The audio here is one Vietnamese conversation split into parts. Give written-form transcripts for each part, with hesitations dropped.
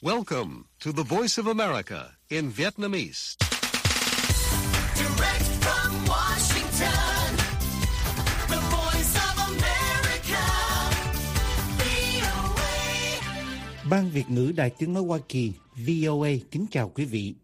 Welcome to the Voice of America in Vietnamese. Direct from Washington, the Voice of America, VOA. Ban Việt ngữ Đài Tiếng nói Hoa Kỳ, VOA kính chào quý vị.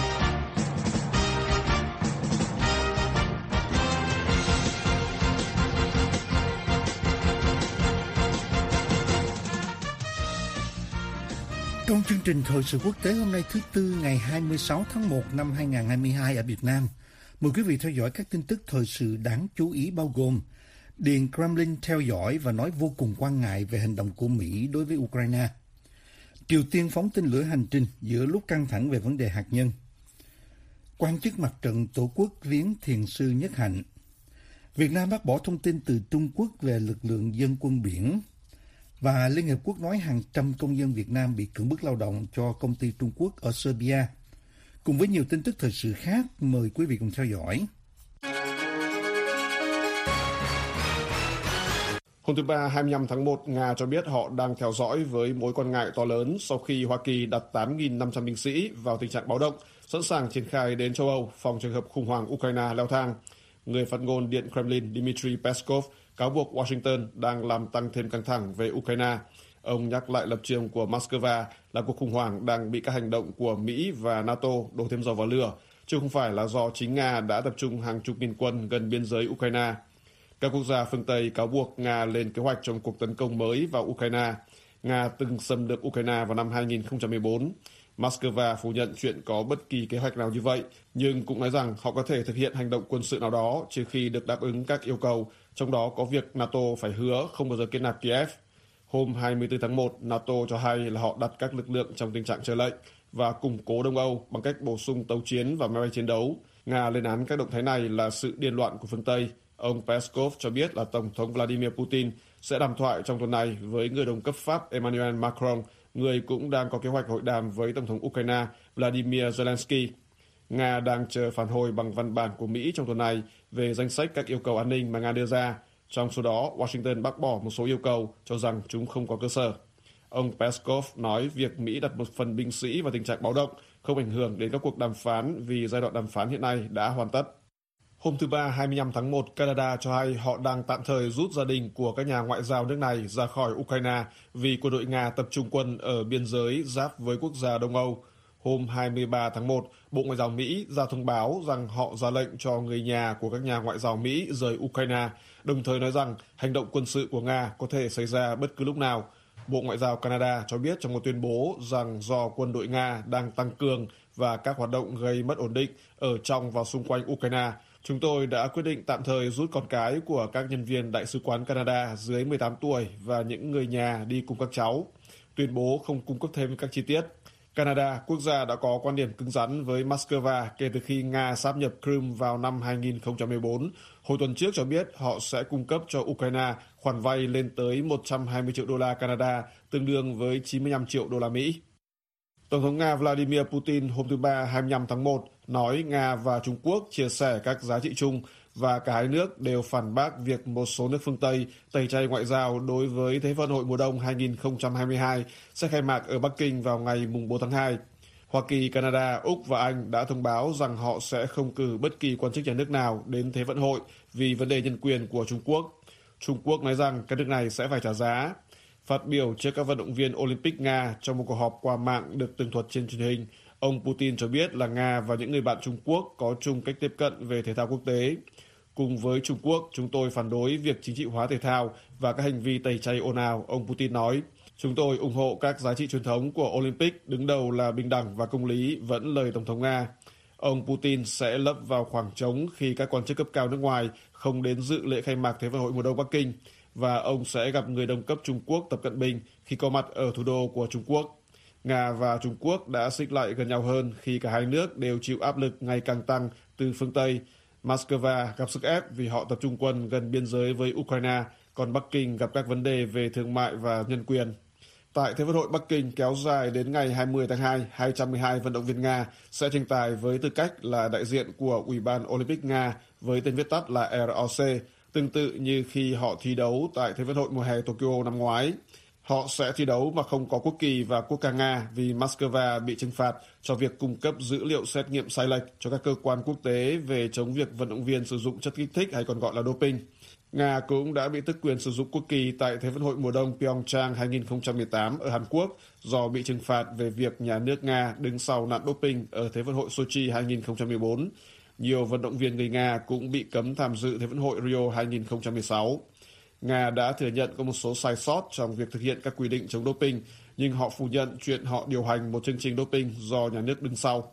Trong chương trình thời sự quốc tế hôm nay thứ Tư ngày 26 tháng 1 năm 2022 ở Việt Nam, mời quý vị theo dõi các tin tức thời sự đáng chú ý bao gồm Điện Kremlin theo dõi và nói vô cùng quan ngại về hành động của Mỹ đối với Ukraine. Triều Tiên phóng tên lửa hành trình giữa lúc căng thẳng về vấn đề hạt nhân. Quan chức mặt trận Tổ quốc viếng thiền sư Nhất Hạnh. Việt Nam bác bỏ thông tin từ Trung Quốc về lực lượng dân quân biển. Và Liên Hiệp Quốc nói hàng trăm công dân Việt Nam bị cưỡng bức lao động cho công ty Trung Quốc ở Serbia. Cùng với nhiều tin tức thời sự khác, mời quý vị cùng theo dõi. Hôm thứ Ba 25 tháng 1, Nga cho biết họ đang theo dõi với mối quan ngại to lớn sau khi Hoa Kỳ đặt 8.500 binh sĩ vào tình trạng báo động, sẵn sàng triển khai đến châu Âu phòng trường hợp khủng hoảng Ukraine leo thang. Người phát ngôn Điện Kremlin Dmitry Peskov cáo buộc Washington đang làm tăng thêm căng thẳng về Ukraine. Ông nhắc lại lập trường của Moscow là cuộc khủng hoảng đang bị các hành động của Mỹ và NATO đổ thêm dầu vào lửa, chứ không phải là do chính Nga đã tập trung hàng chục nghìn quân gần biên giới Ukraine. Các quốc gia phương Tây cáo buộc Nga lên kế hoạch trong cuộc tấn công mới vào Ukraine. Nga từng xâm lược Ukraine vào năm 2014. Moscow phủ nhận chuyện có bất kỳ kế hoạch nào như vậy, nhưng cũng nói rằng họ có thể thực hiện hành động quân sự nào đó trừ khi được đáp ứng các yêu cầu, trong đó có việc NATO phải hứa không bao giờ kết nạp Kiev. Hôm 24 tháng 1, NATO cho hay là họ đặt các lực lượng trong tình trạng chờ lệnh và củng cố Đông Âu bằng cách bổ sung tàu chiến và máy bay chiến đấu. Nga lên án các động thái này là sự điên loạn của phương Tây. Ông Peskov cho biết là Tổng thống Vladimir Putin sẽ đàm thoại trong tuần này với người đồng cấp Pháp Emmanuel Macron, người cũng đang có kế hoạch hội đàm với Tổng thống Ukraine Vladimir Zelensky. Nga đang chờ phản hồi bằng văn bản của Mỹ trong tuần này về danh sách các yêu cầu an ninh mà Nga đưa ra. Trong số đó, Washington bác bỏ một số yêu cầu, cho rằng chúng không có cơ sở. Ông Peskov nói việc Mỹ đặt một phần binh sĩ vào tình trạng báo động không ảnh hưởng đến các cuộc đàm phán vì giai đoạn đàm phán hiện nay đã hoàn tất. Hôm thứ Ba 25 tháng 1, Canada cho hay họ đang tạm thời rút gia đình của các nhà ngoại giao nước này ra khỏi Ukraine vì quân đội Nga tập trung quân ở biên giới giáp với quốc gia Đông Âu. Hôm 23 tháng 1, Bộ Ngoại giao Mỹ ra thông báo rằng họ ra lệnh cho người nhà của các nhà ngoại giao Mỹ rời Ukraine, đồng thời nói rằng hành động quân sự của Nga có thể xảy ra bất cứ lúc nào. Bộ Ngoại giao Canada cho biết trong một tuyên bố rằng do quân đội Nga đang tăng cường và các hoạt động gây mất ổn định ở trong và xung quanh Ukraine, chúng tôi đã quyết định tạm thời rút con cái của các nhân viên Đại sứ quán Canada dưới 18 tuổi và những người nhà đi cùng các cháu. Tuyên bố không cung cấp thêm các chi tiết. Canada, quốc gia đã có quan điểm cứng rắn với Moscow kể từ khi Nga sáp nhập Crimea vào năm 2014, hồi tuần trước cho biết họ sẽ cung cấp cho Ukraine khoản vay lên tới 120 triệu đô la Canada, tương đương với 95 triệu đô la Mỹ. Tổng thống Nga Vladimir Putin hôm thứ Ba 25 tháng 1 nói Nga và Trung Quốc chia sẻ các giá trị chung và cả hai nước đều phản bác việc một số nước phương Tây tẩy chay ngoại giao đối với Thế vận hội mùa đông 2022 sẽ khai mạc ở Bắc Kinh vào ngày 4 tháng 2. Hoa Kỳ, Canada, Úc và Anh đã thông báo rằng họ sẽ không cử bất kỳ quan chức nhà nước nào đến Thế vận hội vì vấn đề nhân quyền của Trung Quốc. Trung Quốc nói rằng các nước này sẽ phải trả giá. Phát biểu trước các vận động viên Olympic Nga trong một cuộc họp qua mạng được tường thuật trên truyền hình, ông Putin cho biết là Nga và những người bạn Trung Quốc có chung cách tiếp cận về thể thao quốc tế. Cùng với Trung Quốc, chúng tôi phản đối việc chính trị hóa thể thao và các hành vi tẩy chay ồn ào, ông Putin nói. Chúng tôi ủng hộ các giá trị truyền thống của Olympic, đứng đầu là bình đẳng và công lý, vẫn lời Tổng thống Nga. Ông Putin sẽ lấp vào khoảng trống khi các quan chức cấp cao nước ngoài không đến dự lễ khai mạc Thế vận hội mùa đông Bắc Kinh, và ông sẽ gặp người đồng cấp Trung Quốc Tập Cận Bình khi có mặt ở thủ đô của Trung Quốc. Nga và Trung Quốc đã xích lại gần nhau hơn khi cả hai nước đều chịu áp lực ngày càng tăng từ phương Tây. Moscow gặp sức ép vì họ tập trung quân gần biên giới với Ukraine, còn Bắc Kinh gặp các vấn đề về thương mại và nhân quyền. Tại Thế vận hội Bắc Kinh kéo dài đến ngày 20 tháng 2, 212 vận động viên Nga sẽ tranh tài với tư cách là đại diện của Ủy ban Olympic Nga với tên viết tắt là ROC, tương tự như khi họ thi đấu tại Thế vận hội mùa hè Tokyo năm ngoái. Họ sẽ thi đấu mà không có quốc kỳ và quốc ca Nga vì Moscow bị trừng phạt cho việc cung cấp dữ liệu xét nghiệm sai lệch cho các cơ quan quốc tế về chống việc vận động viên sử dụng chất kích thích hay còn gọi là doping. Nga cũng đã bị tước quyền sử dụng quốc kỳ tại Thế vận hội mùa đông Pyeongchang 2018 ở Hàn Quốc do bị trừng phạt về việc nhà nước Nga đứng sau nạn doping ở Thế vận hội Sochi 2014. Nhiều vận động viên người Nga cũng bị cấm tham dự Thế vận hội Rio 2016. Nga đã thừa nhận có một số sai sót trong việc thực hiện các quy định chống doping, nhưng họ phủ nhận chuyện họ điều hành một chương trình doping do nhà nước đứng sau.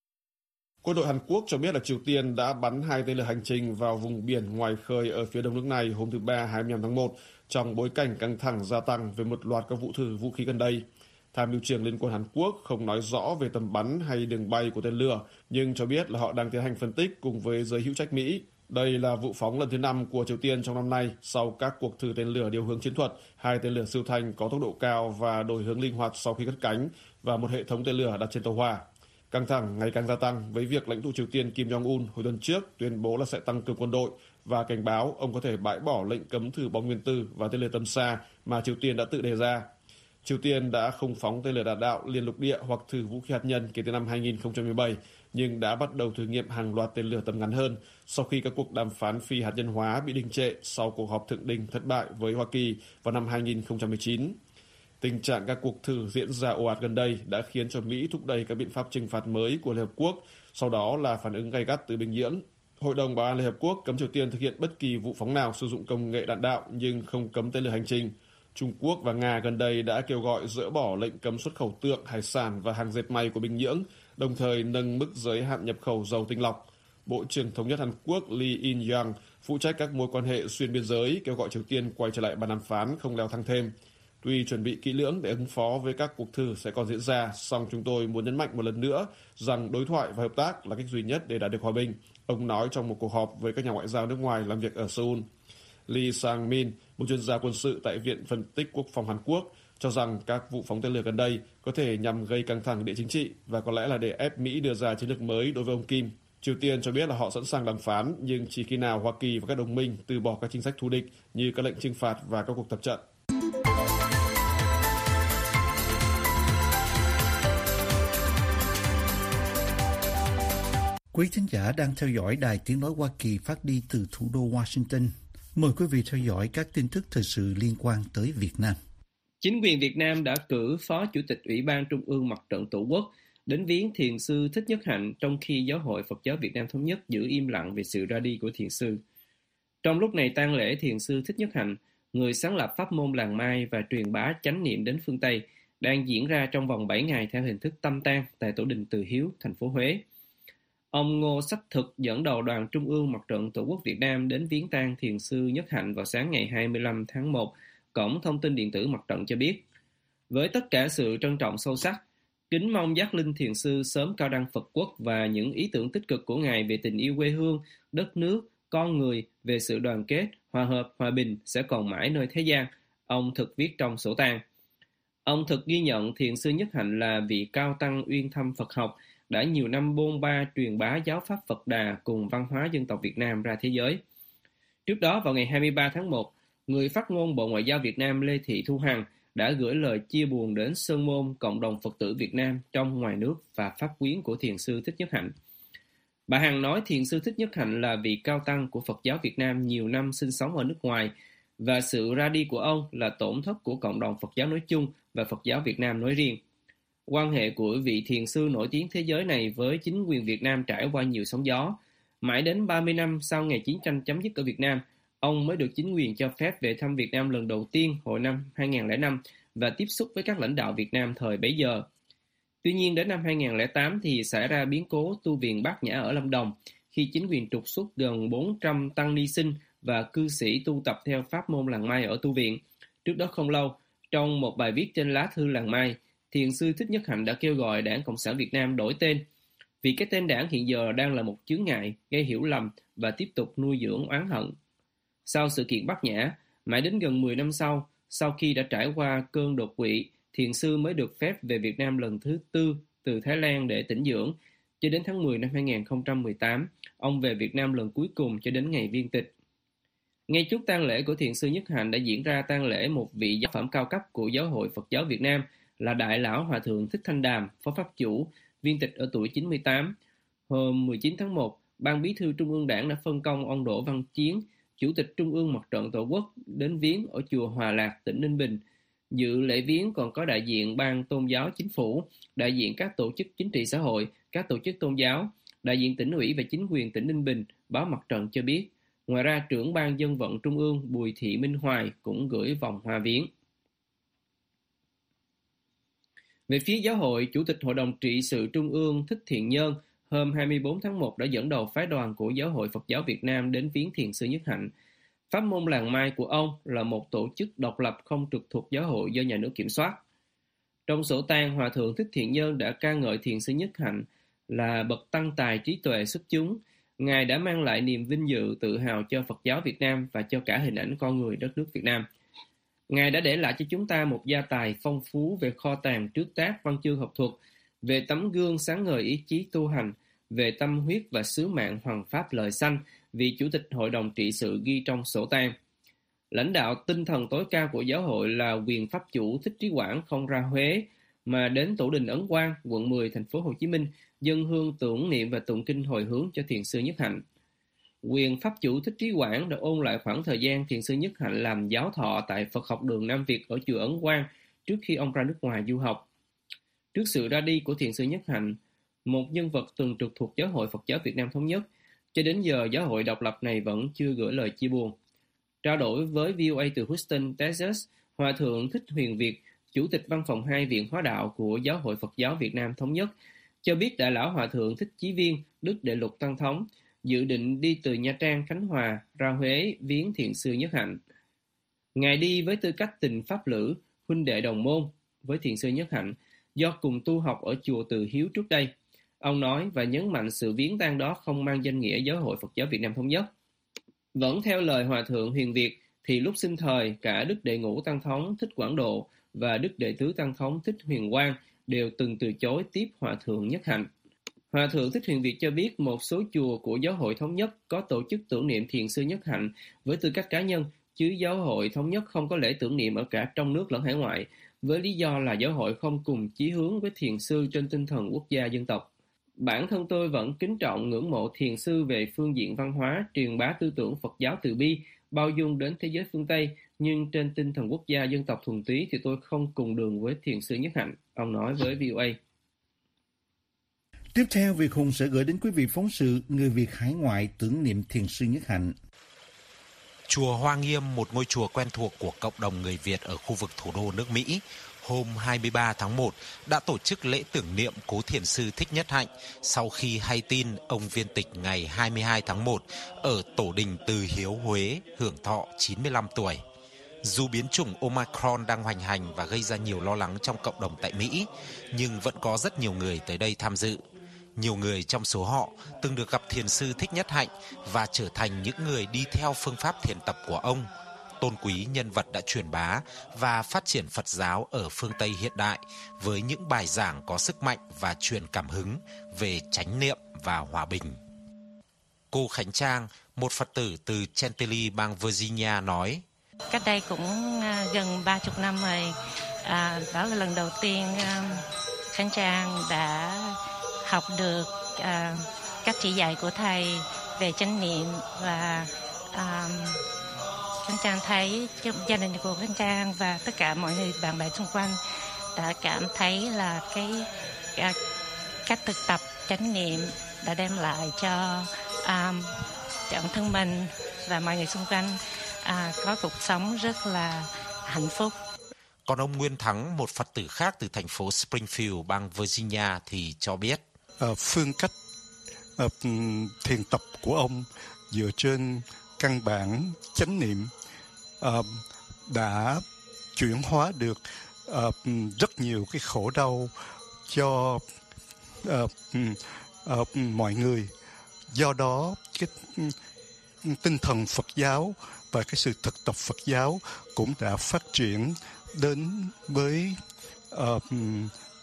Quân đội Hàn Quốc cho biết là Triều Tiên đã bắn 2 tên lửa hành trình vào vùng biển ngoài khơi ở phía đông nước này hôm thứ Ba 25 tháng 1 trong bối cảnh căng thẳng gia tăng về một loạt các vụ thử vũ khí gần đây. Tham mưu trưởng Liên quân Hàn Quốc không nói rõ về tầm bắn hay đường bay của tên lửa, nhưng cho biết là họ đang tiến hành phân tích cùng với giới hữu trách Mỹ. Đây là vụ phóng lần thứ 5 của Triều Tiên trong năm nay sau các cuộc thử tên lửa điều hướng chiến thuật, 2 tên lửa siêu thanh có tốc độ cao và đổi hướng linh hoạt sau khi cất cánh và một hệ thống tên lửa đặt trên tàu hỏa. Căng thẳng ngày càng gia tăng với việc lãnh tụ Triều Tiên Kim Jong-un hồi tuần trước tuyên bố là sẽ tăng cường quân đội và cảnh báo ông có thể bãi bỏ lệnh cấm thử bom nguyên tử và tên lửa tầm xa mà Triều Tiên đã tự đề ra. Triều Tiên đã không phóng tên lửa đạn đạo liên lục địa hoặc thử vũ khí hạt nhân kể từ năm 2017, nhưng đã bắt đầu thử nghiệm hàng loạt tên lửa tầm ngắn hơn sau khi các cuộc đàm phán phi hạt nhân hóa bị đình trệ sau cuộc họp thượng đỉnh thất bại với Hoa Kỳ vào năm 2019. Tình trạng các cuộc thử diễn ra ồ ạt gần đây đã khiến cho Mỹ thúc đẩy các biện pháp trừng phạt mới của Liên Hợp Quốc, sau đó là phản ứng gay gắt từ Bình Nhưỡng. Hội đồng Bảo an Liên Hợp Quốc cấm Triều Tiên thực hiện bất kỳ vụ phóng nào sử dụng công nghệ đạn đạo nhưng không cấm tên lửa hành trình. Trung Quốc và Nga gần đây đã kêu gọi dỡ bỏ lệnh cấm xuất khẩu tượng, hải sản và hàng dệt may của Bình Nhưỡng, đồng thời nâng mức giới hạn nhập khẩu dầu tinh lọc. Bộ trưởng Thống nhất Hàn Quốc Lee In-young phụ trách các mối quan hệ xuyên biên giới kêu gọi Triều Tiên quay trở lại bàn đàm phán không leo thang thêm. Tuy chuẩn bị kỹ lưỡng để ứng phó với các cuộc thử sẽ còn diễn ra, song chúng tôi muốn nhấn mạnh một lần nữa rằng đối thoại và hợp tác là cách duy nhất để đạt được hòa bình, ông nói trong một cuộc họp với các nhà ngoại giao nước ngoài làm việc ở Seoul. Lee Sang-min, một chuyên gia quân sự tại Viện Phân tích Quốc phòng Hàn Quốc, cho rằng các vụ phóng tên lửa gần đây có thể nhằm gây căng thẳng địa chính trị và có lẽ là để ép Mỹ đưa ra chiến lược mới đối với ông Kim. Triều Tiên cho biết là họ sẵn sàng đàm phán, nhưng chỉ khi nào Hoa Kỳ và các đồng minh từ bỏ các chính sách thù địch như các lệnh trừng phạt và các cuộc tập trận. Quý thính giả đang theo dõi Đài Tiếng Nói Hoa Kỳ phát đi từ thủ đô Washington. Mời quý vị theo dõi các tin tức thời sự liên quan tới Việt Nam. Chính quyền Việt Nam đã cử Phó Chủ tịch Ủy ban Trung ương Mặt trận Tổ quốc đến viếng Thiền sư Thích Nhất Hạnh, trong khi Giáo hội Phật giáo Việt Nam Thống nhất giữ im lặng về sự ra đi của Thiền sư. Trong lúc này tang lễ Thiền sư Thích Nhất Hạnh, người sáng lập pháp môn Làng Mai và truyền bá chánh niệm đến phương Tây, đang diễn ra trong vòng 7 ngày theo hình thức tâm tang tại Tổ đình Từ Hiếu, thành phố Huế. Ông Ngô Sách Thực dẫn đầu đoàn Trung ương Mặt trận Tổ quốc Việt Nam đến viếng tang Thiền sư Nhất Hạnh vào sáng ngày 25 tháng 1, Cổng Thông tin Điện tử Mặt trận cho biết. Với tất cả sự trân trọng sâu sắc, kính mong giác linh Thiền sư sớm cao đăng Phật quốc và những ý tưởng tích cực của Ngài về tình yêu quê hương, đất nước, con người, về sự đoàn kết, hòa hợp, hòa bình sẽ còn mãi nơi thế gian, ông Thực viết trong sổ tang. Ông Thực ghi nhận Thiền sư Nhất Hạnh là vị cao tăng uyên thâm Phật học, đã nhiều năm bôn ba truyền bá giáo pháp Phật Đà cùng văn hóa dân tộc Việt Nam ra thế giới. Trước đó vào ngày 23 tháng 1, người phát ngôn Bộ Ngoại giao Việt Nam Lê Thị Thu Hằng đã gửi lời chia buồn đến Sơn Môn, cộng đồng Phật tử Việt Nam trong ngoài nước và pháp quyến của Thiền sư Thích Nhất Hạnh. Bà Hằng nói Thiền sư Thích Nhất Hạnh là vị cao tăng của Phật giáo Việt Nam nhiều năm sinh sống ở nước ngoài, và sự ra đi của ông là tổn thất của cộng đồng Phật giáo nói chung và Phật giáo Việt Nam nói riêng. Quan hệ của vị thiền sư nổi tiếng thế giới này với chính quyền Việt Nam trải qua nhiều sóng gió. Mãi đến 30 năm sau ngày chiến tranh chấm dứt ở Việt Nam, ông mới được chính quyền cho phép về thăm Việt Nam lần đầu tiên hồi năm 2005 và tiếp xúc với các lãnh đạo Việt Nam thời bấy giờ. Tuy nhiên đến năm 2008 thì xảy ra biến cố tu viện Bát Nhã ở Lâm Đồng, khi chính quyền trục xuất gần 400 tăng ni sinh và cư sĩ tu tập theo pháp môn Làng Mai ở tu viện. Trước đó không lâu, trong một bài viết trên lá thư Làng Mai, Thiền sư Thích Nhất Hạnh đã kêu gọi Đảng Cộng sản Việt Nam đổi tên, vì cái tên đảng hiện giờ đang là một chướng ngại, gây hiểu lầm và tiếp tục nuôi dưỡng oán hận. Sau sự kiện Bát Nhã, mãi đến gần 10 năm sau khi đã trải qua cơn đột quỵ, Thiền sư mới được phép về Việt Nam lần thứ 4 từ Thái Lan để tĩnh dưỡng. Cho đến tháng 10 năm 2018, ông về Việt Nam lần cuối cùng cho đến ngày viên tịch. Ngay trước tang lễ của Thiền sư Nhất Hạnh đã diễn ra tang lễ một vị giáo phẩm cao cấp của Giáo hội Phật giáo Việt Nam là Đại lão Hòa thượng Thích Thanh Đàm, Phó Pháp chủ, viên tịch ở tuổi 98. Hôm 19 tháng 1, Ban Bí thư Trung ương Đảng đã phân công ông Đỗ Văn Chiến, Chủ tịch Trung ương Mặt trận Tổ quốc đến viếng ở chùa Hòa Lạc, tỉnh Ninh Bình. Dự lễ viếng còn có đại diện Ban Tôn giáo Chính phủ, đại diện các tổ chức chính trị xã hội, các tổ chức tôn giáo, đại diện tỉnh ủy và chính quyền tỉnh Ninh Bình. Báo Mặt trận cho biết. Ngoài ra, trưởng Ban Dân vận Trung ương Bùi Thị Minh Hoài cũng gửi vòng hoa viếng. Về phía giáo hội, Chủ tịch Hội đồng trị sự Trung ương Thích Thiện Nhân hôm 24 tháng 1 đã dẫn đầu phái đoàn của Giáo hội Phật giáo Việt Nam đến viếng Thiền sư Nhất Hạnh. Pháp môn làng Mai của ông là một tổ chức độc lập không trực thuộc giáo hội do nhà nước kiểm soát. Trong sổ tang, Hòa thượng Thích Thiện Nhân đã ca ngợi Thiền sư Nhất Hạnh là bậc tăng tài trí tuệ xuất chúng. Ngài đã mang lại niềm vinh dự, tự hào cho Phật giáo Việt Nam và cho cả hình ảnh con người đất nước Việt Nam. Ngài đã để lại cho chúng ta một gia tài phong phú về kho tàng trước tác văn chương học thuật, về tấm gương sáng ngời ý chí tu hành, về tâm huyết và sứ mạng hoằng pháp lợi sanh, vị Chủ tịch Hội đồng trị sự ghi trong sổ tang. Lãnh đạo tinh thần tối cao của giáo hội là quyền pháp chủ Thích Trí Quảng không ra Huế mà đến Tổ đình Ấn Quang, quận 10, thành phố Hồ Chí Minh, dâng hương tưởng niệm và tụng kinh hồi hướng cho Thiền sư Nhất Hạnh. Quyền pháp chủ Thích Trí Quảng đã ôn lại khoảng thời gian Thiền sư Nhất Hạnh làm giáo thọ tại Phật học đường Nam Việt ở chùa Ấn Quang trước khi ông ra nước ngoài du học. Trước sự ra đi của Thiền sư Nhất Hạnh, một nhân vật từng trực thuộc Giáo hội Phật giáo Việt Nam Thống nhất, cho đến giờ giáo hội độc lập này vẫn chưa gửi lời chia buồn. Trao đổi với VOA từ Houston, Texas, Hòa thượng Thích Huyền Việt, Chủ tịch Văn phòng 2 Viện Hóa đạo của Giáo hội Phật giáo Việt Nam Thống nhất, cho biết Đại lão Hòa thượng Thích Chí Viên, Đức Đệ Lục Tăng Thống, dự định đi từ Nha Trang, Khánh Hòa ra Huế viếng Thiền sư Nhất Hạnh. Ngài đi với tư cách tình pháp lữ, huynh đệ đồng môn với Thiền sư Nhất Hạnh, do cùng tu học ở chùa Từ Hiếu trước đây. Ông nói và nhấn mạnh sự viếng tang đó không mang danh nghĩa Giáo hội Phật giáo Việt Nam Thống nhất. Vẫn theo lời Hòa thượng Huyền Việt, thì lúc sinh thời, cả Đức Đệ Ngũ Tăng Thống Thích Quảng Độ và Đức Đệ Tứ Tăng Thống Thích Huyền Quang đều từng từ chối tiếp Hòa thượng Nhất Hạnh. Hòa thượng Thích Huyền Việt cho biết một số chùa của Giáo hội Thống nhất có tổ chức tưởng niệm Thiền sư Nhất Hạnh với tư cách cá nhân, chứ Giáo hội Thống nhất không có lễ tưởng niệm ở cả trong nước lẫn hải ngoại, với lý do là giáo hội không cùng chí hướng với Thiền sư trên tinh thần quốc gia dân tộc. Bản thân tôi vẫn kính trọng ngưỡng mộ Thiền sư về phương diện văn hóa, truyền bá tư tưởng Phật giáo từ bi, bao dung đến thế giới phương Tây, nhưng trên tinh thần quốc gia dân tộc thuần túy thì tôi không cùng đường với Thiền sư Nhất Hạnh, ông nói với VOA. Tiếp theo, Việt Hùng sẽ gửi đến quý vị phóng sự Người Việt hải ngoại tưởng niệm Thiền sư Nhất Hạnh. Chùa Hoa Nghiêm, một ngôi chùa quen thuộc của cộng đồng người Việt ở khu vực thủ đô nước Mỹ, hôm 23 tháng 1 đã tổ chức lễ tưởng niệm cố Thiền sư Thích Nhất Hạnh sau khi hay tin ông viên tịch ngày 22 tháng 1 ở Tổ đình Từ Hiếu, Huế, hưởng thọ 95 tuổi. Dù biến chủng Omicron đang hoành hành và gây ra nhiều lo lắng trong cộng đồng tại Mỹ, nhưng vẫn có rất nhiều người tới đây tham dự. Nhiều người trong số họ từng được gặp Thiền sư Thích Nhất Hạnh và trở thành những người đi theo phương pháp thiền tập của ông. Tôn quý nhân vật đã truyền bá và phát triển Phật giáo ở phương Tây hiện đại với những bài giảng có sức mạnh và truyền cảm hứng về chánh niệm và hòa bình. Cô Khánh Trang, một Phật tử từ Chantilly, bang Virginia nói: Cách đây cũng gần 30 năm rồi, đó là lần đầu tiên Khánh Trang đã học được cách chỉ dạy của Thầy về chánh niệm, và Khánh Trang thấy gia đình của Khánh Trang và tất cả mọi người bạn bè xung quanh đã cảm thấy là cách thực tập chánh niệm đã đem lại cho bản thân mình và mọi người xung quanh có cuộc sống rất là hạnh phúc. Còn ông Nguyên Thắng, một Phật tử khác từ thành phố Springfield, bang Virginia thì cho biết: phương cách thiền tập của ông dựa trên căn bản chánh niệm đã chuyển hóa được rất nhiều cái khổ đau cho mọi người. Do đó cái tinh thần Phật giáo và cái sự thực tập Phật giáo cũng đã phát triển đến với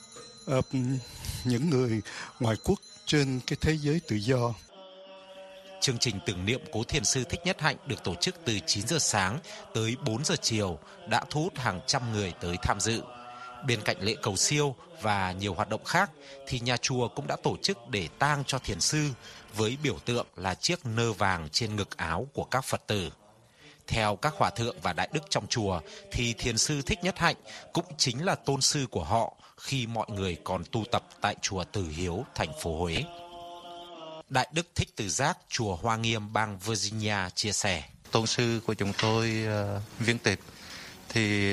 những người ngoại quốc trên cái thế giới tự do. Chương trình tưởng niệm cố thiền sư Thích Nhất Hạnh được tổ chức từ 9 giờ sáng tới 4 giờ chiều đã thu hút hàng trăm người tới tham dự. Bên cạnh lễ cầu siêu và nhiều hoạt động khác thì nhà chùa cũng đã tổ chức để tang cho thiền sư với biểu tượng là chiếc nơ vàng trên ngực áo của các Phật tử. Theo các hòa thượng và đại đức trong chùa thì thiền sư Thích Nhất Hạnh cũng chính là tôn sư của họ khi mọi người còn tu tập tại chùa Từ Hiếu, thành phố Huế. Đại đức Thích Từ Giác, chùa Hoa Nghiêm, bang Virginia chia sẻ: Tôn sư của chúng tôi viếng tịch thì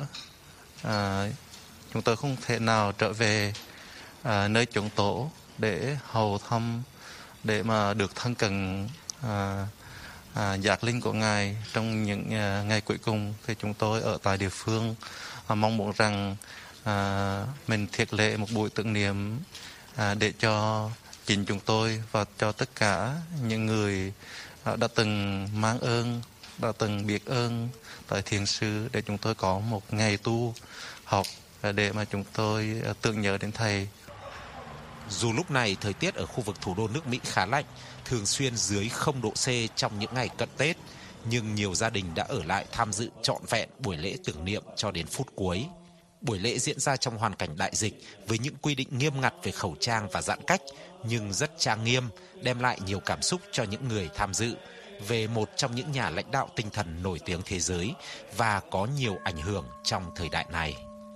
chúng tôi không thể nào trở về nơi chốn tổ để hầu thăm, để mà được thân cận giác linh của Ngài trong những ngày cuối cùng. Thì chúng tôi ở tại địa phương mong muốn rằng mình thiết lễ một buổi tưởng niệm để cho chính chúng tôi và cho tất cả những người đã từng mang ơn, đã từng biết ơn tại thiền sư, để chúng tôi có một ngày tu học để mà chúng tôi tưởng nhớ đến Thầy. Dù lúc này thời tiết ở khu vực thủ đô nước Mỹ khá lạnh, thường xuyên dưới 0 độ C trong những ngày cận Tết, nhưng nhiều gia đình đã ở lại tham dự trọn vẹn buổi lễ tưởng niệm cho đến phút cuối. Buổi lễ diễn ra trong hoàn cảnh đại dịch với những quy định nghiêm ngặt về khẩu trang và giãn cách, nhưng rất trang nghiêm, đem lại nhiều cảm xúc cho những người tham dự về một trong những nhà lãnh đạo tinh thần nổi tiếng thế giới và có nhiều ảnh hưởng trong thời đại này.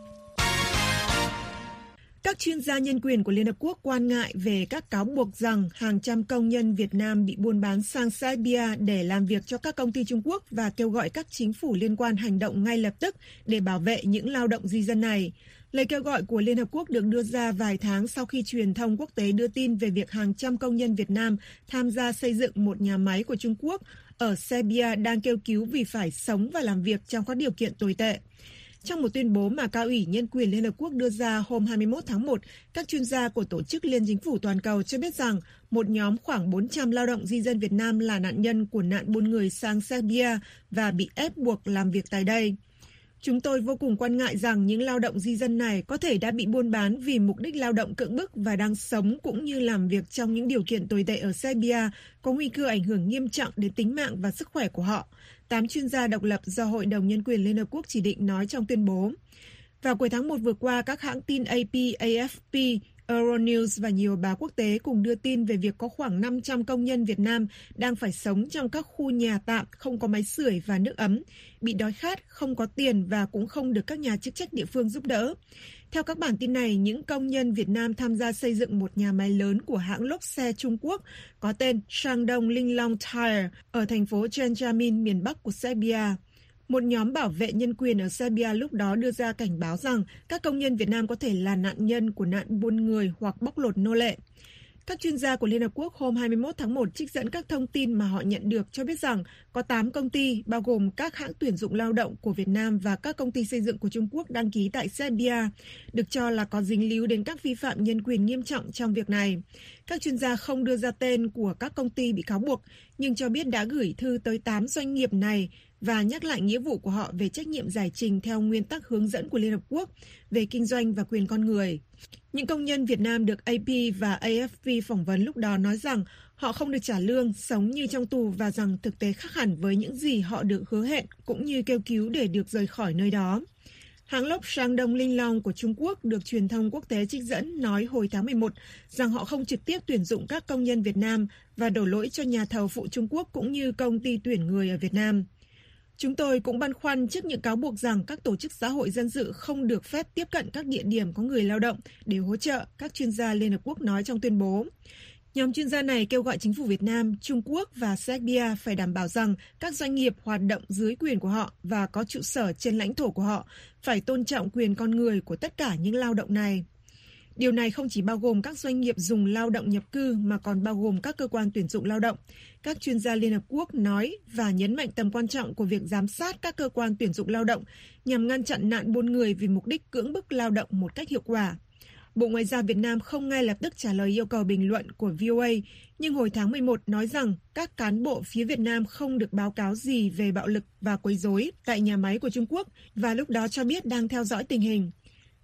Các chuyên gia nhân quyền của Liên Hợp Quốc quan ngại về các cáo buộc rằng hàng trăm công nhân Việt Nam bị buôn bán sang Serbia để làm việc cho các công ty Trung Quốc và kêu gọi các chính phủ liên quan hành động ngay lập tức để bảo vệ những lao động di dân này. Lời kêu gọi của Liên Hợp Quốc được đưa ra vài tháng sau khi truyền thông quốc tế đưa tin về việc hàng trăm công nhân Việt Nam tham gia xây dựng một nhà máy của Trung Quốc ở Serbia đang kêu cứu vì phải sống và làm việc trong các điều kiện tồi tệ. Trong một tuyên bố mà Cao ủy Nhân quyền Liên Hợp Quốc đưa ra hôm 21 tháng 1, các chuyên gia của Tổ chức Liên Chính phủ Toàn cầu cho biết rằng một nhóm khoảng 400 lao động di dân Việt Nam là nạn nhân của nạn buôn người sang Serbia và bị ép buộc làm việc tại đây. Chúng tôi vô cùng quan ngại rằng những lao động di dân này có thể đã bị buôn bán vì mục đích lao động cưỡng bức và đang sống cũng như làm việc trong những điều kiện tồi tệ ở Serbia, có nguy cơ ảnh hưởng nghiêm trọng đến tính mạng và sức khỏe của họ. 8 chuyên gia độc lập do Hội đồng Nhân quyền Liên Hợp Quốc chỉ định nói trong tuyên bố. Vào cuối tháng 1 vừa qua, các hãng tin AP, AFP, Euronews và nhiều báo quốc tế cùng đưa tin về việc có khoảng 500 công nhân Việt Nam đang phải sống trong các khu nhà tạm không có máy sưởi và nước ấm, bị đói khát, không có tiền và cũng không được các nhà chức trách địa phương giúp đỡ. Theo các bản tin này, những công nhân Việt Nam tham gia xây dựng một nhà máy lớn của hãng lốp xe Trung Quốc có tên Shandong Linglong Tire ở thành phố Genjamin, miền Bắc của Serbia. Một nhóm bảo vệ nhân quyền ở Serbia lúc đó đưa ra cảnh báo rằng các công nhân Việt Nam có thể là nạn nhân của nạn buôn người hoặc bóc lột nô lệ. Các chuyên gia của Liên Hợp Quốc hôm 21 tháng 1 trích dẫn các thông tin mà họ nhận được cho biết rằng có 8 công ty, bao gồm các hãng tuyển dụng lao động của Việt Nam và các công ty xây dựng của Trung Quốc đăng ký tại Serbia, được cho là có dính líu đến các vi phạm nhân quyền nghiêm trọng trong việc này. Các chuyên gia không đưa ra tên của các công ty bị cáo buộc, nhưng cho biết đã gửi thư tới 8 doanh nghiệp này và nhắc lại nghĩa vụ của họ về trách nhiệm giải trình theo nguyên tắc hướng dẫn của Liên Hợp Quốc về kinh doanh và quyền con người. Những công nhân Việt Nam được AP và AFP phỏng vấn lúc đó nói rằng họ không được trả lương, sống như trong tù và rằng thực tế khác hẳn với những gì họ được hứa hẹn cũng như kêu cứu để được rời khỏi nơi đó. Hãng lốp Shandong Linglong của Trung Quốc được truyền thông quốc tế trích dẫn nói hồi tháng 11 rằng họ không trực tiếp tuyển dụng các công nhân Việt Nam và đổ lỗi cho nhà thầu phụ Trung Quốc cũng như công ty tuyển người ở Việt Nam. Chúng tôi cũng băn khoăn trước những cáo buộc rằng các tổ chức xã hội dân sự không được phép tiếp cận các địa điểm có người lao động để hỗ trợ, các chuyên gia Liên Hợp Quốc nói trong tuyên bố. Nhóm chuyên gia này kêu gọi chính phủ Việt Nam, Trung Quốc và Serbia phải đảm bảo rằng các doanh nghiệp hoạt động dưới quyền của họ và có trụ sở trên lãnh thổ của họ phải tôn trọng quyền con người của tất cả những lao động này. Điều này không chỉ bao gồm các doanh nghiệp dùng lao động nhập cư mà còn bao gồm các cơ quan tuyển dụng lao động. Các chuyên gia Liên Hợp Quốc nói và nhấn mạnh tầm quan trọng của việc giám sát các cơ quan tuyển dụng lao động nhằm ngăn chặn nạn buôn người vì mục đích cưỡng bức lao động một cách hiệu quả. Bộ Ngoại giao Việt Nam không ngay lập tức trả lời yêu cầu bình luận của VOA, nhưng hồi tháng 11 nói rằng các cán bộ phía Việt Nam không được báo cáo gì về bạo lực và quấy rối tại nhà máy của Trung Quốc và lúc đó cho biết đang theo dõi tình hình.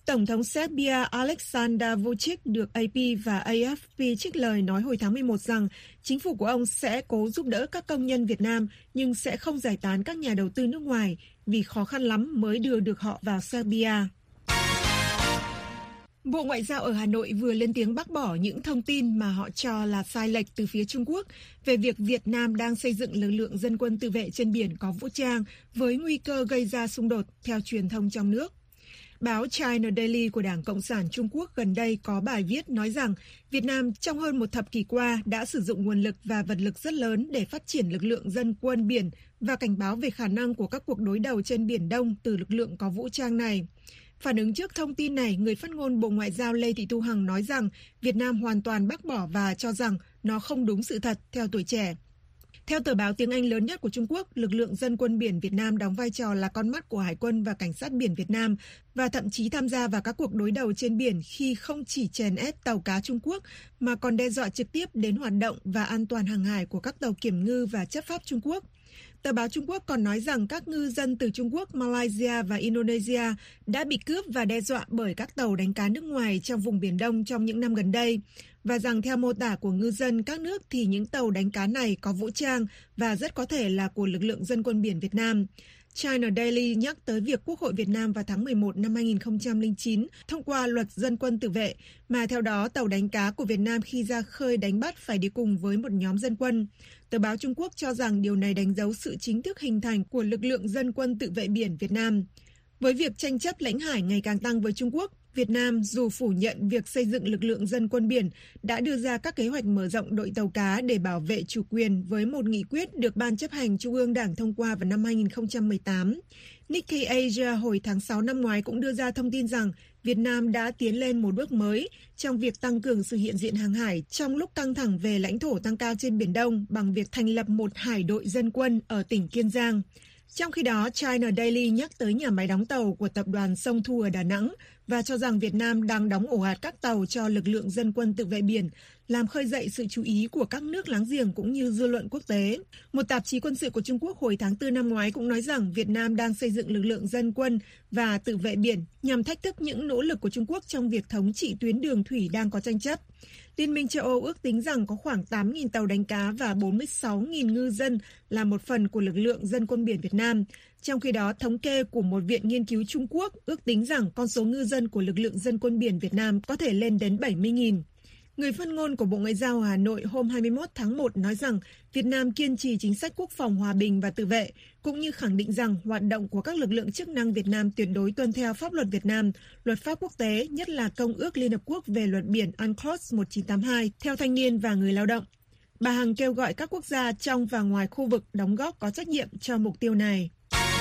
Tổng thống Serbia Aleksandar Vučić được AP và AFP trích lời nói hồi tháng 11 rằng chính phủ của ông sẽ cố giúp đỡ các công nhân Việt Nam nhưng sẽ không giải tán các nhà đầu tư nước ngoài vì khó khăn lắm mới đưa được họ vào Serbia. Bộ Ngoại giao ở Hà Nội vừa lên tiếng bác bỏ những thông tin mà họ cho là sai lệch từ phía Trung Quốc về việc Việt Nam đang xây dựng lực lượng dân quân tự vệ trên biển có vũ trang với nguy cơ gây ra xung đột theo truyền thông trong nước. Báo China Daily của Đảng Cộng sản Trung Quốc gần đây có bài viết nói rằng Việt Nam trong hơn một thập kỷ qua đã sử dụng nguồn lực và vật lực rất lớn để phát triển lực lượng dân quân biển và cảnh báo về khả năng của các cuộc đối đầu trên Biển Đông từ lực lượng có vũ trang này. Phản ứng trước thông tin này, người phát ngôn Bộ Ngoại giao Lê Thị Thu Hằng nói rằng Việt Nam hoàn toàn bác bỏ và cho rằng nó không đúng sự thật theo Tuổi Trẻ. Theo tờ báo tiếng Anh lớn nhất của Trung Quốc, lực lượng dân quân biển Việt Nam đóng vai trò là con mắt của Hải quân và Cảnh sát biển Việt Nam và thậm chí tham gia vào các cuộc đối đầu trên biển khi không chỉ chèn ép tàu cá Trung Quốc mà còn đe dọa trực tiếp đến hoạt động và an toàn hàng hải của các tàu kiểm ngư và chấp pháp Trung Quốc. Tờ báo Trung Quốc còn nói rằng các ngư dân từ Trung Quốc, Malaysia và Indonesia đã bị cướp và đe dọa bởi các tàu đánh cá nước ngoài trong vùng Biển Đông trong những năm gần đây, và rằng theo mô tả của ngư dân các nước thì những tàu đánh cá này có vũ trang và rất có thể là của lực lượng dân quân biển Việt Nam. China Daily nhắc tới việc Quốc hội Việt Nam vào tháng 11 năm 2009 thông qua luật dân quân tự vệ, mà theo đó tàu đánh cá của Việt Nam khi ra khơi đánh bắt phải đi cùng với một nhóm dân quân. Tờ báo Trung Quốc cho rằng điều này đánh dấu sự chính thức hình thành của lực lượng dân quân tự vệ biển Việt Nam. Với việc tranh chấp lãnh hải ngày càng tăng với Trung Quốc, Việt Nam dù phủ nhận việc xây dựng lực lượng dân quân biển đã đưa ra các kế hoạch mở rộng đội tàu cá để bảo vệ chủ quyền với một nghị quyết được Ban chấp hành Trung ương Đảng thông qua vào năm 2018. Nikkei Asia hồi tháng 6 năm ngoái cũng đưa ra thông tin rằng Việt Nam đã tiến lên một bước mới trong việc tăng cường sự hiện diện hàng hải trong lúc căng thẳng về lãnh thổ tăng cao trên Biển Đông bằng việc thành lập một hải đội dân quân ở tỉnh Kiên Giang. Trong khi đó, China Daily nhắc tới nhà máy đóng tàu của tập đoàn Sông Thu ở Đà Nẵng và cho rằng Việt Nam đang đóng ổ ạt các tàu cho lực lượng dân quân tự vệ biển, làm khơi dậy sự chú ý của các nước láng giềng cũng như dư luận quốc tế. Một tạp chí quân sự của Trung Quốc hồi tháng 4 năm ngoái cũng nói rằng Việt Nam đang xây dựng lực lượng dân quân và tự vệ biển nhằm thách thức những nỗ lực của Trung Quốc trong việc thống trị tuyến đường thủy đang có tranh chấp. Liên minh châu Âu ước tính rằng có khoảng 8.000 tàu đánh cá và 46.000 ngư dân là một phần của lực lượng dân quân biển Việt Nam. Trong khi đó, thống kê của một viện nghiên cứu Trung Quốc ước tính rằng con số ngư dân của lực lượng dân quân biển Việt Nam có thể lên đến 70.000. Người phát ngôn của Bộ Ngoại giao Hà Nội hôm 21 tháng 1 nói rằng Việt Nam kiên trì chính sách quốc phòng hòa bình và tự vệ, cũng như khẳng định rằng hoạt động của các lực lượng chức năng Việt Nam tuyệt đối tuân theo pháp luật Việt Nam, luật pháp quốc tế, nhất là Công ước Liên Hợp Quốc về luật biển UNCLOS 1982 theo thanh niên và người lao động. Bà Hằng kêu gọi các quốc gia trong và ngoài khu vực đóng góp có trách nhiệm cho mục tiêu này.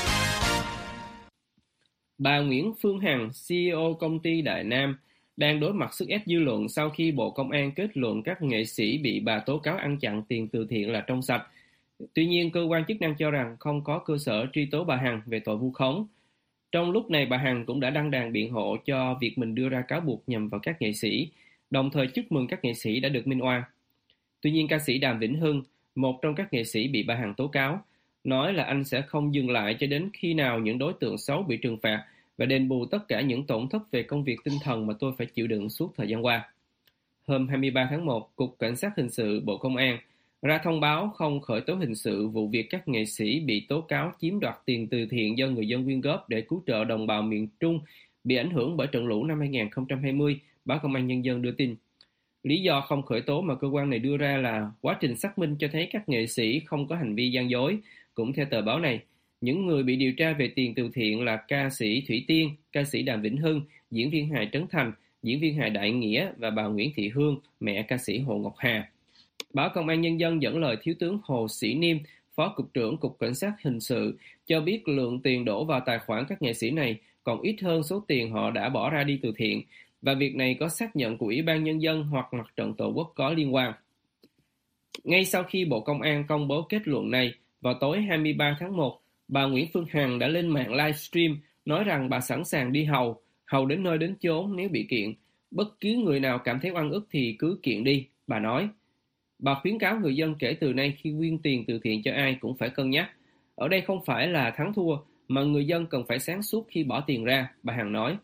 Bà Nguyễn Phương Hằng, CEO công ty Đại Nam, đang đối mặt sức ép dư luận sau khi Bộ Công an kết luận các nghệ sĩ bị bà tố cáo ăn chặn tiền từ thiện là trong sạch. Tuy nhiên, cơ quan chức năng cho rằng không có cơ sở truy tố bà Hằng về tội vu khống. Trong lúc này, bà Hằng cũng đã đăng đàn biện hộ cho việc mình đưa ra cáo buộc nhằm vào các nghệ sĩ, đồng thời chúc mừng các nghệ sĩ đã được minh oan. Tuy nhiên, ca sĩ Đàm Vĩnh Hưng, một trong các nghệ sĩ bị bà Hằng tố cáo, nói là anh sẽ không dừng lại cho đến khi nào những đối tượng xấu bị trừng phạt và đền bù tất cả những tổn thất về công việc tinh thần mà tôi phải chịu đựng suốt thời gian qua. Hôm 23 tháng 1, Cục Cảnh sát Hình sự Bộ Công an ra thông báo không khởi tố hình sự vụ việc các nghệ sĩ bị tố cáo chiếm đoạt tiền từ thiện do người dân quyên góp để cứu trợ đồng bào miền Trung bị ảnh hưởng bởi trận lũ năm 2020, báo Công an Nhân dân đưa tin. Lý do không khởi tố mà cơ quan này đưa ra là quá trình xác minh cho thấy các nghệ sĩ không có hành vi gian dối. Cũng theo tờ báo này, những người bị điều tra về tiền từ thiện là ca sĩ Thủy Tiên, ca sĩ Đàm Vĩnh Hưng, diễn viên hài Trấn Thành, diễn viên hài Đại Nghĩa và bà Nguyễn Thị Hương, mẹ ca sĩ Hồ Ngọc Hà. Báo Công an Nhân dân dẫn lời Thiếu tướng Hồ Sĩ Niêm, Phó Cục trưởng Cục Cảnh sát Hình sự, cho biết lượng tiền đổ vào tài khoản các nghệ sĩ này còn ít hơn số tiền họ đã bỏ ra đi từ thiện, và việc này có xác nhận của Ủy ban Nhân dân hoặc Mặt trận Tổ quốc có liên quan. Ngay sau khi Bộ Công an công bố kết luận này, vào tối 23 tháng 1, bà Nguyễn Phương Hằng đã lên mạng livestream nói rằng bà sẵn sàng đi hầu đến nơi đến chốn nếu bị kiện. Bất cứ người nào cảm thấy oan ức thì cứ kiện đi, bà nói. Bà khuyến cáo người dân kể từ nay khi quyên tiền từ thiện cho ai cũng phải cân nhắc. Ở đây không phải là thắng thua, mà người dân cần phải sáng suốt khi bỏ tiền ra, bà Hằng nói.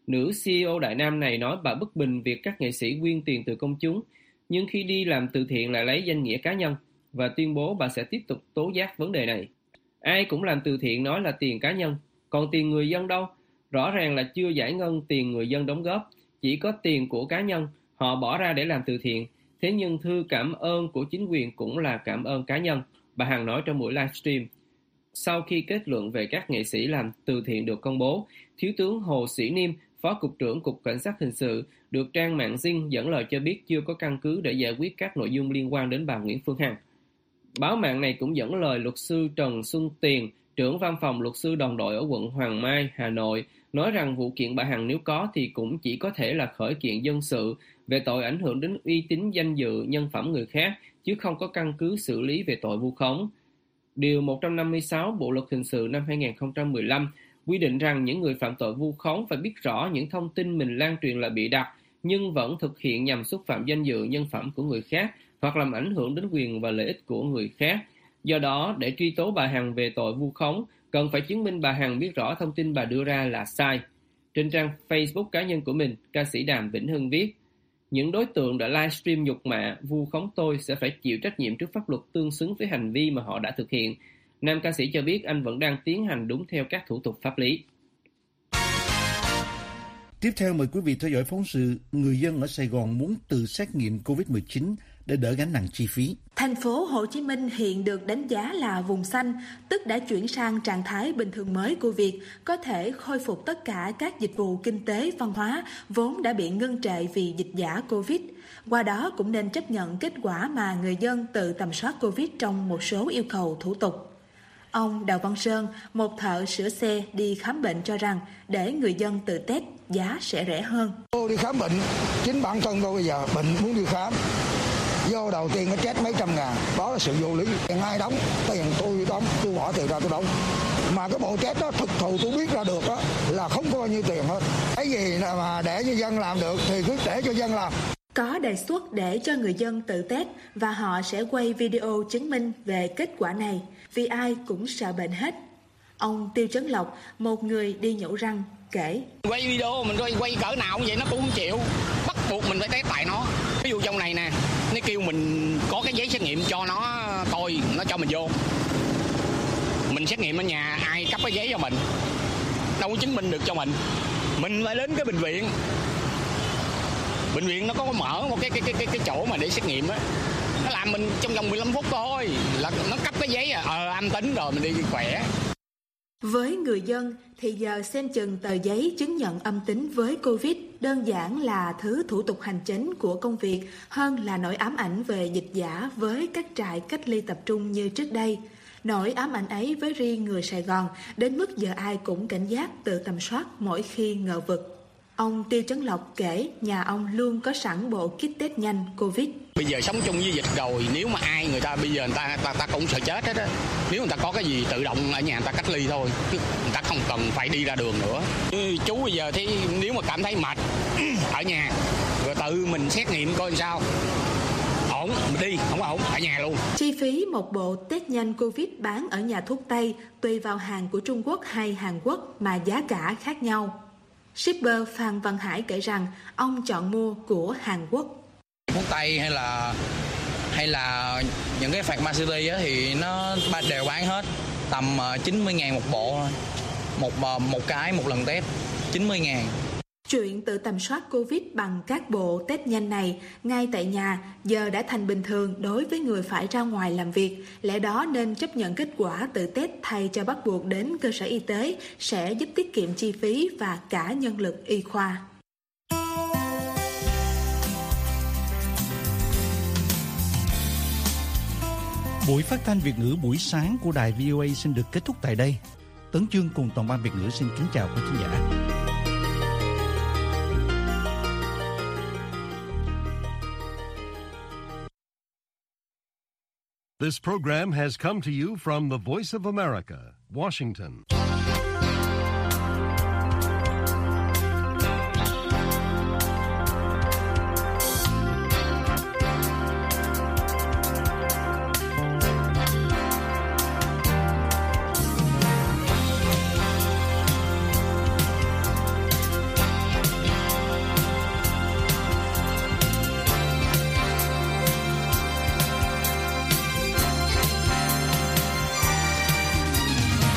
Nữ CEO Đại Nam này nói bà bất bình việc các nghệ sĩ quyên tiền từ công chúng, nhưng khi đi làm từ thiện lại lấy danh nghĩa cá nhân, và tuyên bố bà sẽ tiếp tục tố giác vấn đề này. Ai cũng làm từ thiện nói là tiền cá nhân, còn tiền người dân đâu? Rõ ràng là chưa giải ngân tiền người dân đóng góp, chỉ có tiền của cá nhân, họ bỏ ra để làm từ thiện. Thế nhưng thư cảm ơn của chính quyền cũng là cảm ơn cá nhân, bà Hằng nói trong buổi livestream. Sau khi kết luận về các nghệ sĩ làm từ thiện được công bố, Thiếu tướng Hồ Sĩ Niêm, Phó Cục trưởng Cục Cảnh sát Hình sự, được trang mạng Zing dẫn lời cho biết chưa có căn cứ để giải quyết các nội dung liên quan đến bà Nguyễn Phương Hằng. Báo mạng này cũng dẫn lời luật sư Trần Xuân Tiền, trưởng văn phòng luật sư đồng đội ở quận Hoàng Mai, Hà Nội, nói rằng vụ kiện bà Hằng nếu có thì cũng chỉ có thể là khởi kiện dân sự về tội ảnh hưởng đến uy tín danh dự nhân phẩm người khác, chứ không có căn cứ xử lý về tội vu khống. Điều 156 Bộ Luật Hình sự năm 2015 quy định rằng những người phạm tội vu khống phải biết rõ những thông tin mình lan truyền là bịa đặt, nhưng vẫn thực hiện nhằm xúc phạm danh dự nhân phẩm của người khác hoặc làm ảnh hưởng đến quyền và lợi ích của người khác. Do đó, để truy tố bà Hằng về tội vu khống, cần phải chứng minh bà Hằng biết rõ thông tin bà đưa ra là sai. Trên trang Facebook cá nhân của mình, ca sĩ Đàm Vĩnh Hưng viết: những đối tượng đã livestream nhục mạ, vu khống tôi sẽ phải chịu trách nhiệm trước pháp luật tương xứng với hành vi mà họ đã thực hiện. Nam ca sĩ cho biết anh vẫn đang tiến hành đúng theo các thủ tục pháp lý. Tiếp theo mời quý vị theo dõi phóng sự người dân ở Sài Gòn muốn tự xét nghiệm COVID-19 để đỡ gánh nặng chi phí. Thành phố Hồ Chí Minh hiện được đánh giá là vùng xanh, tức đã chuyển sang trạng thái bình thường mới của việc có thể khôi phục tất cả các dịch vụ kinh tế, văn hóa vốn đã bị ngưng trệ vì dịch giả Covid. Qua đó cũng nên chấp nhận kết quả mà người dân tự tầm soát Covid trong một số yêu cầu thủ tục. Ông Đào Văn Sơn, một thợ sửa xe đi khám bệnh cho rằng để người dân tự test giá sẽ rẻ hơn. Tôi đi khám bệnh, chính bản thân tôi bây giờ bệnh muốn đi khám. Do đầu tiên nó chết mấy trăm ngàn, đó là sự vô lý. Ai đóng, tiền tôi đóng, tôi bỏ tiền ra tôi đóng. Mà cái bộ test đó thực thụ tôi biết ra được đó, là không có bao nhiêu tiền hết. Cái gì mà để cho dân làm được thì cứ để cho dân làm. Có đề xuất để cho người dân tự test và họ sẽ quay video chứng minh về kết quả này, vì ai cũng sợ bệnh hết. Ông Tiêu Trấn Lộc, một người đi nhổ răng, kể: quay video mình quay cỡ nào cũng vậy nó cũng không chịu, bắt buộc mình phải test tại nó. Ví dụ trong này nè, nó kêu mình có cái giấy xét nghiệm cho nó coi, nó cho mình vô. Mình xét nghiệm ở nhà, ai cấp cái giấy cho mình, đâu có chứng minh được cho mình. Mình phải đến cái bệnh viện. Bệnh viện nó có mở một cái chỗ mà để xét nghiệm á, nó làm mình trong vòng 15 phút thôi là nó cấp cái giấy âm tính rồi mình đi khỏe. Với người dân thì giờ xem chừng tờ giấy chứng nhận âm tính với Covid đơn giản là thứ thủ tục hành chính của công việc hơn là nỗi ám ảnh về dịch giả với các trại cách ly tập trung như trước đây. Nỗi ám ảnh ấy với riêng người Sài Gòn đến mức giờ ai cũng cảnh giác tự tầm soát mỗi khi ngờ vực. Ông Tiêu Trấn Lộc kể nhà ông luôn có sẵn bộ kit test nhanh Covid. Bây giờ sống chung với dịch rồi, nếu mà ai người ta bây giờ người ta cũng sợ chết hết á. Nếu người ta có cái gì tự động ở nhà người ta cách ly thôi, chứ người ta không cần phải đi ra đường nữa. Chú bây giờ thì nếu mà cảm thấy mệt ở nhà rồi tự mình xét nghiệm coi làm sao. Ổn, mình đi, không ổn, ở nhà luôn. Chi phí một bộ test nhanh Covid bán ở nhà thuốc Tây tùy vào hàng của Trung Quốc hay Hàn Quốc mà giá cả khác nhau. Shipper Phan Văn Hải kể rằng ông chọn mua của Hàn Quốc. Thuốc Tây hay là những cái pharmacy thì nó đều bán hết tầm 90.000 một bộ thôi. Một lần test 90.000. Chuyện tự tầm soát Covid bằng các bộ test nhanh này ngay tại nhà giờ đã thành bình thường đối với người phải ra ngoài làm việc. Lẽ đó nên chấp nhận kết quả tự test thay cho bắt buộc đến cơ sở y tế sẽ giúp tiết kiệm chi phí và cả nhân lực y khoa. Buổi phát thanh Việt ngữ buổi sáng của đài VOA xin được kết thúc tại đây. Tấn Chương cùng toàn ban Việt ngữ xin kính chào quý khán giả. This program has come to you from the Voice of America, Washington.